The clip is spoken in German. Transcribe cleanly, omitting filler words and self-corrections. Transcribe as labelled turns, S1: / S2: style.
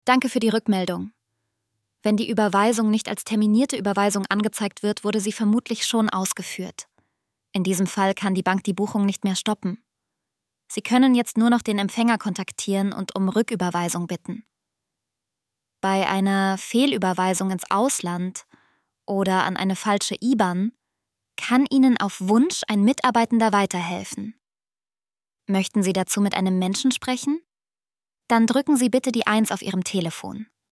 S1: Danke für die Rückmeldung. Wenn die Überweisung nicht als terminierte Überweisung angezeigt wird, wurde sie vermutlich schon ausgeführt. In diesem Fall kann die Bank die Buchung nicht mehr stoppen. Sie können jetzt nur noch den Empfänger kontaktieren und um Rücküberweisung bitten. Bei einer Fehlüberweisung ins Ausland oder an eine falsche IBAN kann Ihnen auf Wunsch ein Mitarbeitender weiterhelfen. Möchten Sie dazu mit einem Menschen sprechen? Dann drücken Sie bitte die 1 auf Ihrem Telefon.